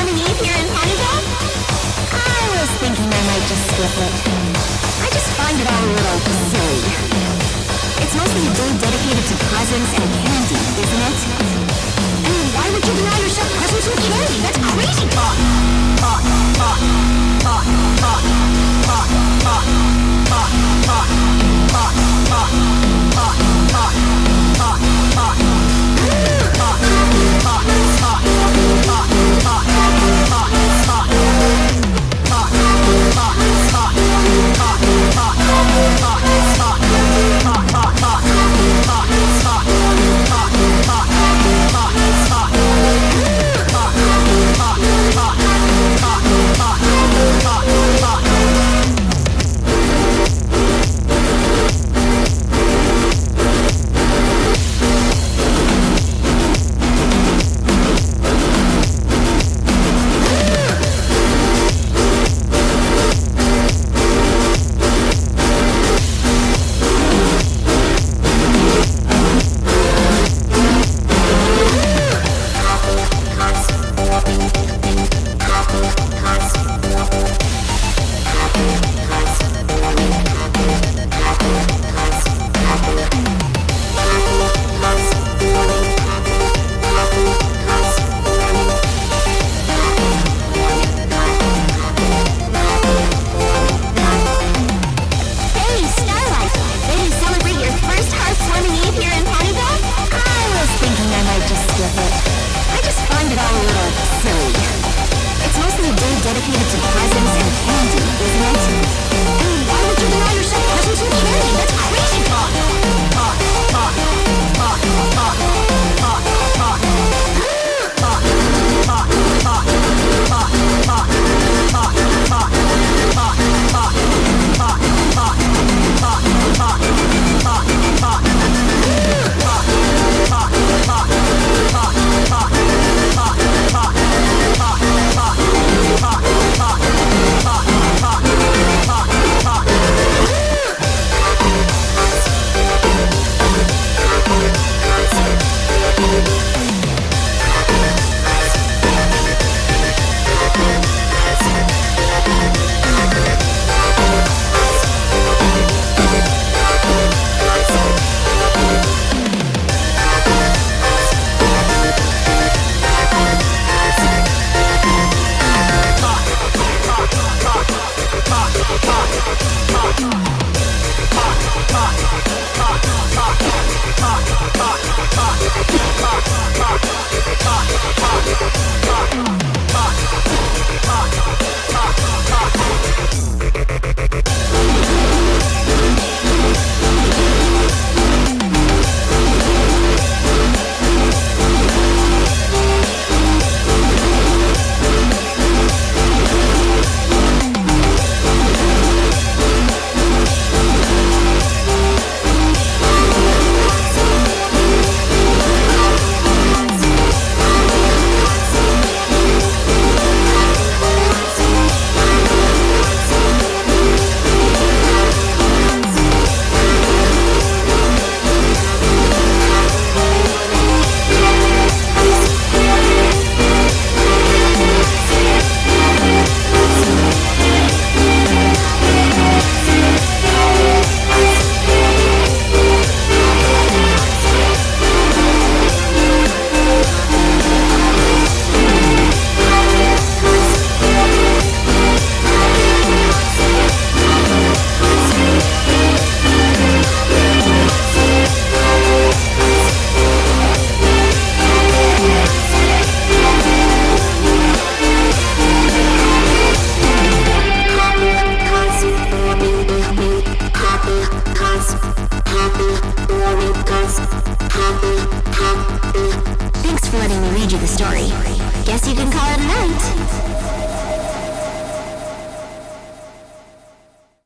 housewarming eve here in Ponyville? I was thinking I might just skip it. I just find it all a little silly. It's mostly a day dedicated to presents and candy, isn't it? I mean, why would you deny yourself presents and candy? That's crazy talk! I just find it all a little silly. It's mostly a day dedicated to presents and candy, isn't it? I mean, why would you deny yourself presents and candy? That's crazy talk! Thanks for letting me read you the story. Guess you can call it a night.